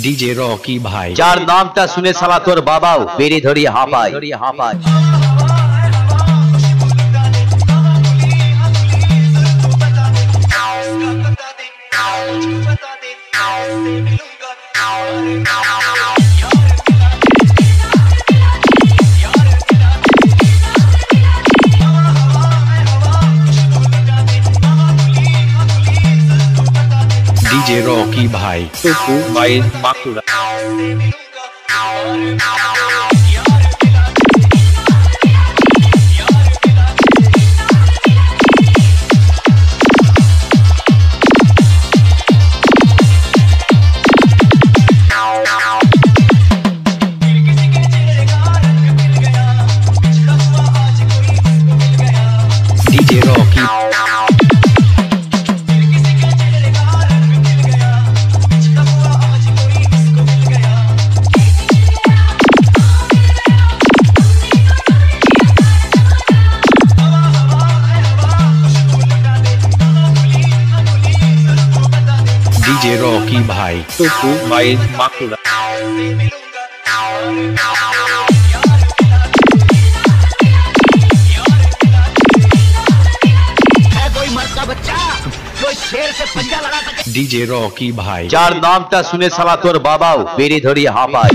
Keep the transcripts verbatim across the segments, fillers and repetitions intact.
DJ Rocky भाई যার নামটা শুনে শালা তোর বাবাও বেরি ধরিয়ে হাঁপায় হাঁপায় डीजे रॉकी भाई Tuku by Bankura DJ Rocky DJ Rocky भाई Tuku by Bankura DJ Rocky भाई যার নামটা শুনে শালা তোর বাবাও বেরি ধরিয়ে হাঁপায়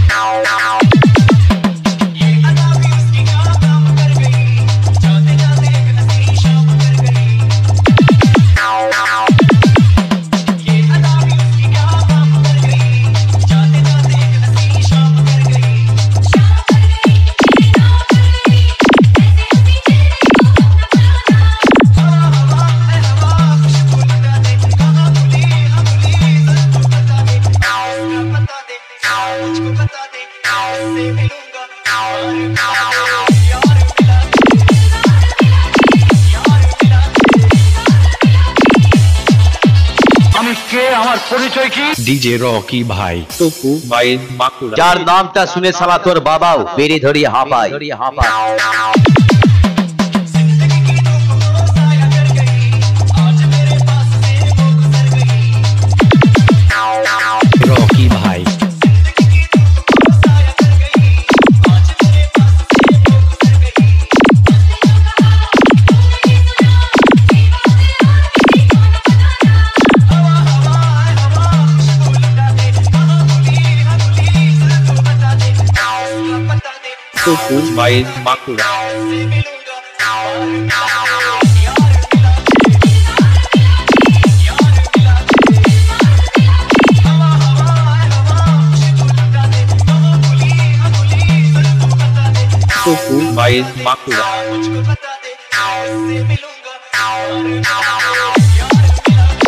डीजे रॉकी भाई टुकू बाई बांकुड़ा যার নামটা শুনে শালা তোর বাবাও বেরি ধরিয়ে হাঁপায় হাঁপায় रॉकी भाई Tuku by Bankura Tuku by Bankura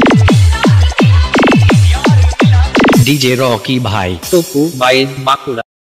DJ Rocky भाई टुकू बाई बांकुड़ा